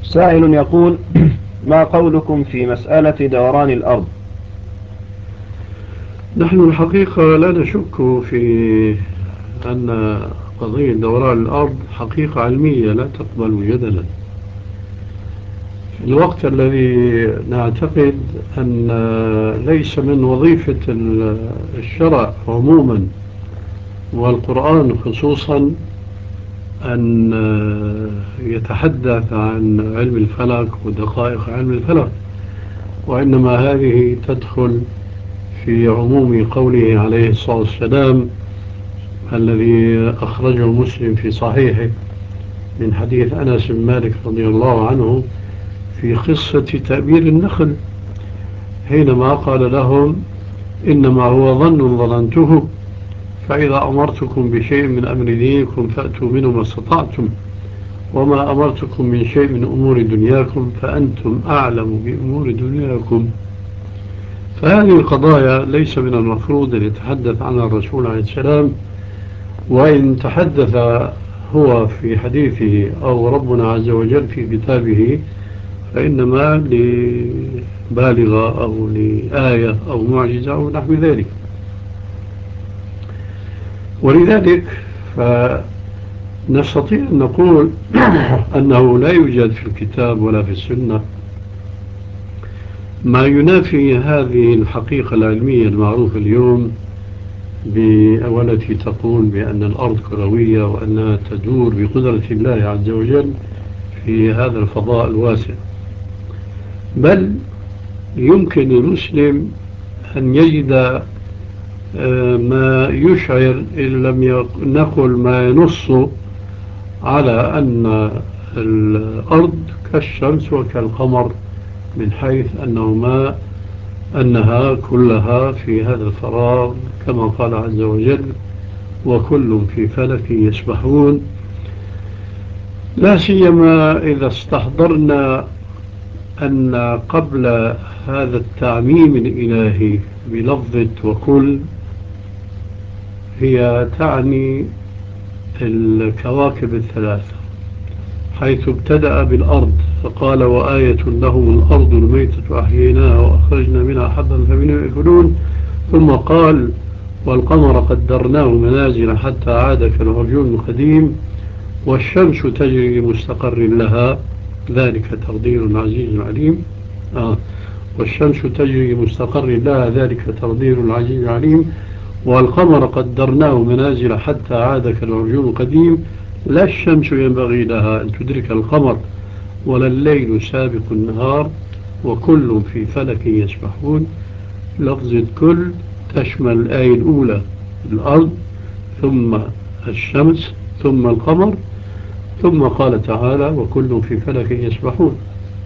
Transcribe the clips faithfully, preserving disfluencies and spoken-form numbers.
سائل يقول: ما قولكم في مسألة دوران الأرض؟ نحن الحقيقة لا نشك في أن قضية دوران الأرض حقيقة علمية لا تقبل جدلا. في الوقت الذي نعتقد أن ليس من وظيفة الشرع عموما والقرآن خصوصا أن يتحدث عن علم الفلك ودقائق علم الفلك، وإنما هذه تدخل في عموم قوله عليه الصلاة والسلام الذي أخرجه مسلم في صحيحه من حديث أنس بن مالك رضي الله عنه في قصة تأبير النخل، حينما قال لهم: إنما هو ظن ظننته، فإذا أمرتكم بشيء من أمر دينكم فأتوا منه ما استطعتم، وما أمرتكم من شيء من أمور دنياكم فأنتم أعلم بأمور دنياكم. فهذه القضايا ليس من المفروض أن يتحدث عنها الرسول عليه السلام، وإن تحدث هو في حديثه أو ربنا عز وجل في كتابه فإنما لبالغة أو لآية أو معجزة أو نحو ذلك. ولذلك فنستطيع أن نقول أنه لا يوجد في الكتاب ولا في السنة ما ينافي هذه الحقيقة العلمية المعروفة اليوم والتي تقول بأن الأرض كروية وأنها تدور بقدرة الله عز وجل في هذا الفضاء الواسع. بل يمكن للمسلم أن يجد ما يشعر إن لم نقل ما ينص على أن الأرض كالشمس وكالقمر، من حيث أنهما أنها كلها في هذا الفراغ كما قال عز وجل: وكل في فلك يسبحون. لا سيما إذا استحضرنا أن قبل هذا التعميم الإلهي بلفظة وكل هي تعني الكواكب الثلاثة، حيث ابتدأ بالأرض فقال: وآية لهم الأرض الميتة أحييناها وأخرجنا منها حبا فمنه يأكلون، ثم قال: والقمر قدرناه منازل حتى عاد كالعرجون القديم، والشمس تجري لمستقر لها ذلك تقدير العزيز العليم. آه. والشمس تجري لمستقر لها ذلك تقدير العزيز العليم، والقمر قدرناه منازل حتى عاد كالعرجون القديم، لا الشمس ينبغي لها أن تدرك القمر ولا الليل سابق النهار وكل في فلك يسبحون. لفظة كل تشمل الآية الأولى الأرض، ثم الشمس، ثم القمر، ثم قال تعالى: وكل في فلك يسبحون.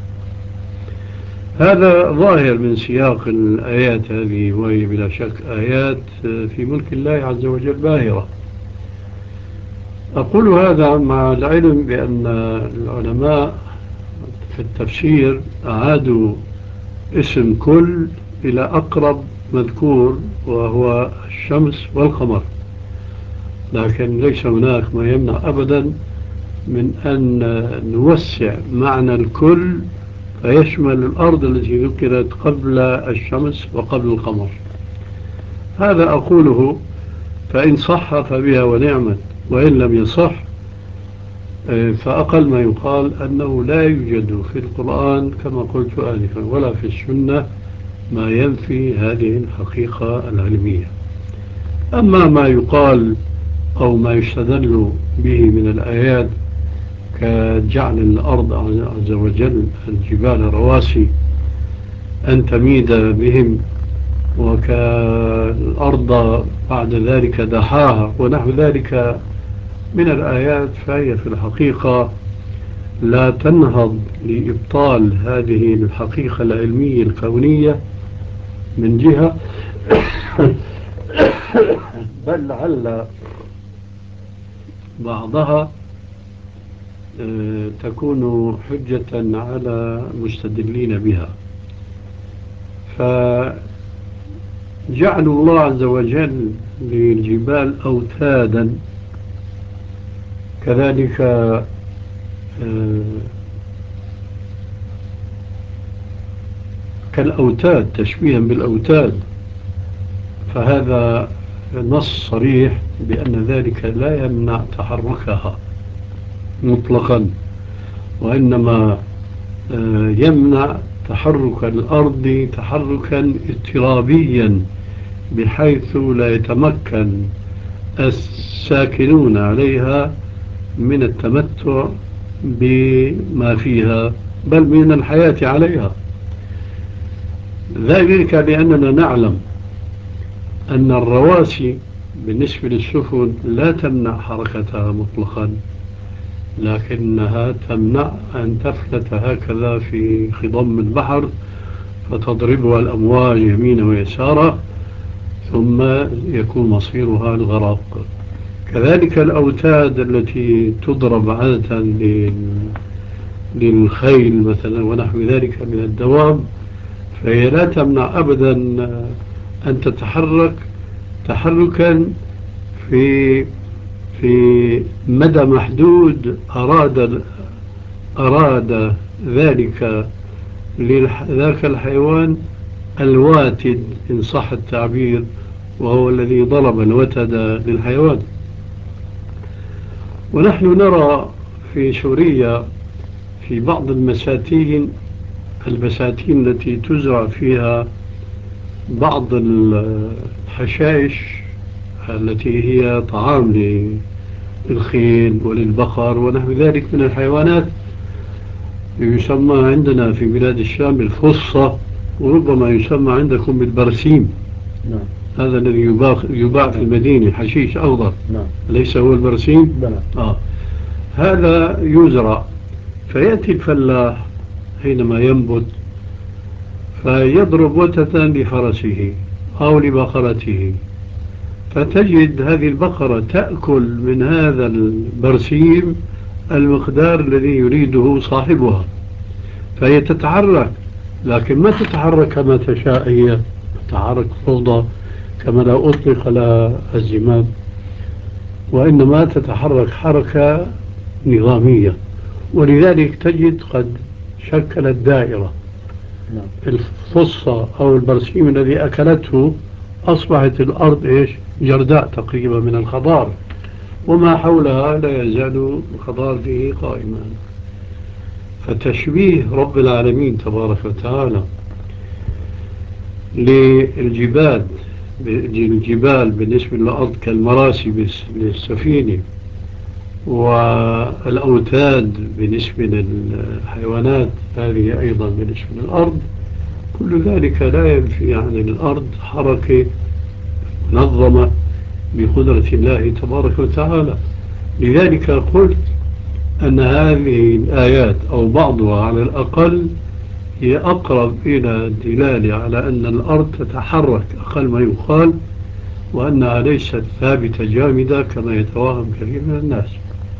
هذا ظاهر من سياق الآيات هذه، وهي بلا شك آيات في ملك الله عز وجل باهرة. أقول هذا مع العلم بأن العلماء في التفسير أعادوا اسم كل إلى أقرب مذكور وهو الشمس والقمر، لكن ليس هناك ما يمنع أبدا من أن نوسع معنى الكل فيشمل الأرض التي ذكرت قبل الشمس وقبل القمر. هذا أقوله، فإن صح فبها ونعمت، وإن لم يصح فأقل ما يقال أنه لا يوجد في القرآن كما قلت آنفا ولا في السنة ما ينفي هذه الحقيقة العلمية. أما ما يقال أو ما يستدل به من الآيات كجعل الأرض عز وجل الجبال رواسي أن تميد بهم، وكالأرض بعد ذلك دحاها ونحو ذلك من الآيات، فهي في الحقيقة لا تنهض لإبطال هذه الحقيقة العلمية الكونية من جهة، بل لعل بعضها تكون حجة على مستدلين بها. فجعل الله عز وجل للجبال أوتادا، كذلك كالأوتاد، تشبيها بالأوتاد، فهذا نص صريح بأن ذلك لا يمنع تحركها مطلقا، وإنما يمنع تحرك الأرض تحركا اضطرابيا بحيث لا يتمكن الساكنون عليها من التمتع بما فيها بل من الحياة عليها. ذلك لأننا نعلم أن الرواسي بالنسبة للسفن لا تمنع حركتها مطلقا، لكنها تمنع أن تفلت هكذا في خضم البحر فتضربها الأمواج يمينا ويسارا ثم يكون مصيرها الغرق. كذلك الأوتاد التي تضرب عادة للخيل مثلا ونحو ذلك من الدواب، فهي لا تمنع أبدا أن تتحرك تحركا في في مدى محدود أراد أراد ذلك لذاك الحيوان الواتد إن صح التعبير، وهو الذي ضرب الوتد للحيوان. ونحن نرى في سوريا في بعض المساتين البساتين التي تزرع فيها بعض الحشائش التي هي طعام للخيل وللبقر ونحو ذلك من الحيوانات، يسمى عندنا في بلاد الشام الفصة، وربما يسمى عندكم بالبرسيم. نعم. هذا الذي يباع في المدينة، حشيش أخضر. نعم. ليس هو البرسيم؟ نعم. آه. هذا يزرع، فيأتي الفلاح حينما ينبت فيضرب وتدا لفرسه أو لبقرته، فتجد هذه البقرة تأكل من هذا البرسيم المقدار الذي يريده صاحبها، فهي تتحرك، لكن ما تتحرك كما تشاء، هي تتحرك فوضى كما لا أطلق لها الزمام، وإنما تتحرك حركة نظامية. ولذلك تجد قد شكلت دائرة. الفصة أو البرسيم الذي أكلته أصبحت الأرض إيش؟ جرداء تقريبا من الخضار، وما حولها لا يزال الخضار به قائما. فتشبيه رب العالمين تبارك وتعالى للجبال الجبال بالنسبة للأرض كالمراسي للسفينة، والأوتاد بالنسبة للحيوانات هذه أيضا بالنسبة للأرض، كل ذلك لا ينفي عن الأرض حركة منظمة بقدرة الله تبارك وتعالى. لذلك قلت أن هذه الآيات أو بعضها على الأقل هي أقرب إلى الدلالة على أن الأرض تتحرك أقل ما يقال، وأنها ليست ثابتة جامدة كما يتوهم كثير من الناس.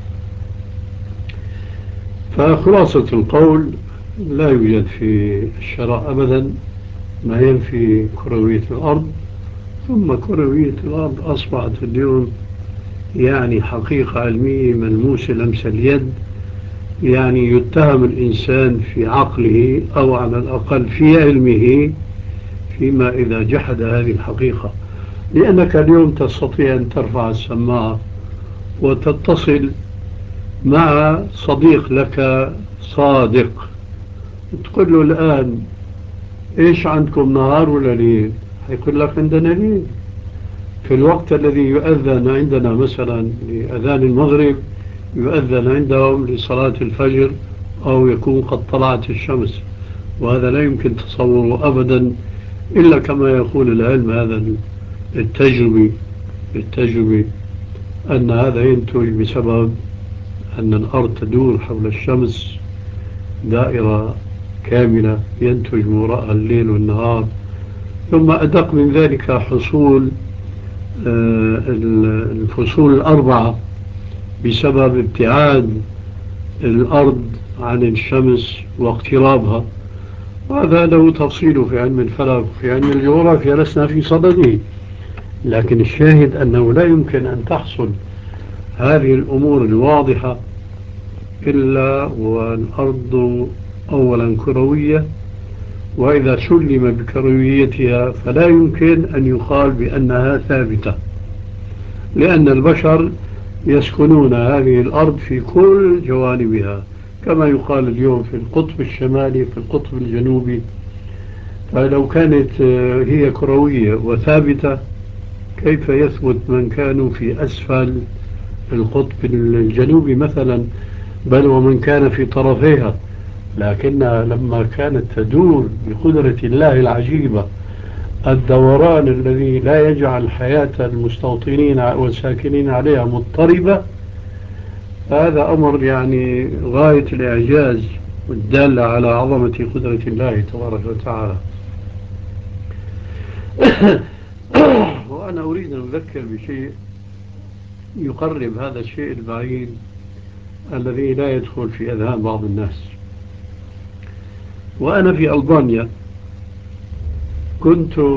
فخلاصة القول، لا يوجد في الشرع أبدا ما ينفي كروية الأرض، ثم كروية الأرض أصبحت اليوم يعني حقيقة علمية ملموسة لمس اليد، يعني يتهم الإنسان في عقله أو على الأقل في علمه فيما إذا جحد هذه الحقيقة. لأنك اليوم تستطيع أن ترفع السماعة وتتصل مع صديق لك صادق، تقول له الآن إيش عندكم نهار ولا ليل؟ يقول لك عندنا ليل. في الوقت الذي يؤذن عندنا مثلا لأذان المغرب يؤذن عندهم لصلاة الفجر أو يكون قد طلعت الشمس، وهذا لا يمكن تصوره أبدا إلا كما يقول العلم هذا التجربي التجربي أن هذا ينتج بسبب أن الأرض تدور حول الشمس دائرة كاملة ينتج من وراءها الليل والنهار. ثم أدق من ذلك حصول الفصول الأربعة بسبب ابتعاد الأرض عن الشمس واقترابها، وهذا له تفصيل في علم الفلك وفي علم الجغرافيا لسنا في صدده. لكن الشاهد أنه لا يمكن أن تحصل هذه الأمور الواضحة إلا والأرض أولا كروية، وإذا سلم بكرويتها فلا يمكن أن يقال بأنها ثابتة، لأن البشر يسكنون هذه الأرض في كل جوانبها، كما يقال اليوم في القطب الشمالي في القطب الجنوبي. فلو كانت هي كروية وثابتة كيف يثبت من كانوا في أسفل القطب الجنوبي مثلا، بل ومن كان في طرفيها؟ لكنها لما كانت تدور بقدرة الله العجيبة الدوران الذي لا يجعل حياة المستوطنين والساكنين عليها مضطربة، هذا أمر يعني غاية الإعجاز والدالة على عظمة قدرة الله تبارك وتعالى. وأنا أريد أن أذكر بشيء يقرب هذا الشيء البعيد الذي لا يدخل في أذهان بعض الناس. وأنا في ألبانيا كنت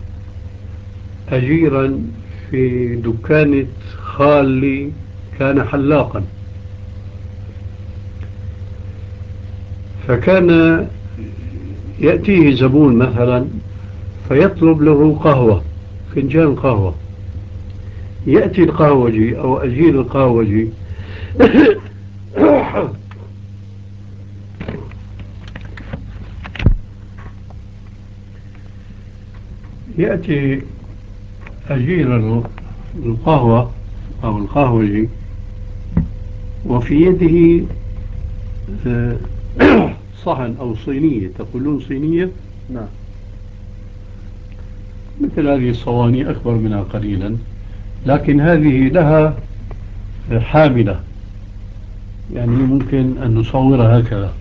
أجيرا في دكانة خالي، كان حلاقا، فكان يأتيه زبون مثلا فيطلب له قهوة، فنجان قهوة، يأتي القهوجي أو أجير القهوجي يأتي أجير القهوة أو القهوجي وفي يده صحن أو صينية، تقولون صينية؟ نعم. مثل هذه الصواني أكبر منها قليلا، لكن هذه لها حاملة، يعني ممكن أن نصورها هكذا.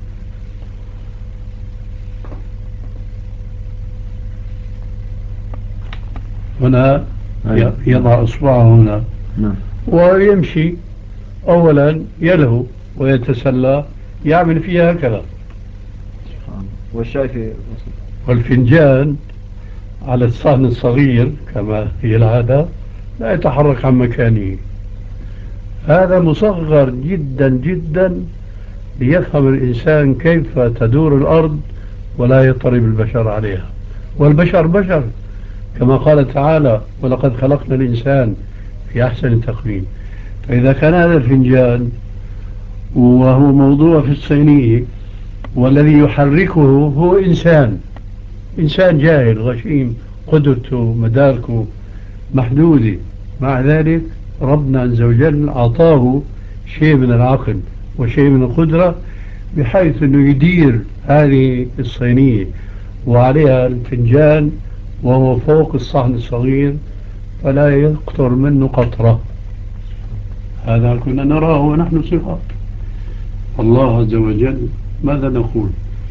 هنا يضع إصبعه هنا ويمشي، أولا يلهو ويتسلى، يعمل فيها هكذا، والشاي في والفنجان على الصحن الصغير كما هي العادة لا يتحرك عن مكانه. هذا مصغر جدا جدا ليفهم الإنسان كيف تدور الأرض ولا يضطرب البشر عليها، والبشر بشر كما قال تعالى ولقد خلقنا الإنسان في أحسن تقويم. فإذا كان هذا الفنجان وهو موضوع في الصينية والذي يحركه هو إنسان، إنسان جاهل غشيم قدرته مداركه محدودة، مع ذلك ربنا عز وجل أعطاه شيء من العقل وشيء من القدرة بحيث أنه يدير هذه الصينية وعليها الفنجان وهو فوق الصحن الصغير فلا يقطر منه قطرة. هذا كنا نراه ونحن صغار. الله عز وجل ماذا نقول؟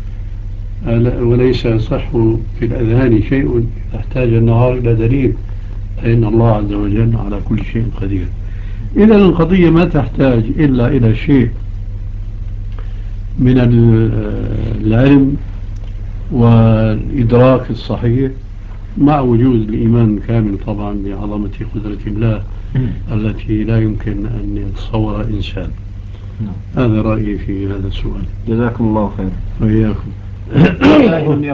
وليس يصح في الأذهان شيء يحتاج النهار إلى دليل، فإن الله عز وجل على كل شيء قدير. إذا القضية ما تحتاج إلا إلى شيء من العلم والإدراك الصحيح مع وجود الإيمان الكامل طبعا بعظمة قدرة الله التي لا يمكن أن يتصورها إنسان. هذا رأيي في هذا السؤال. جزاكم الله خير. وإياكم.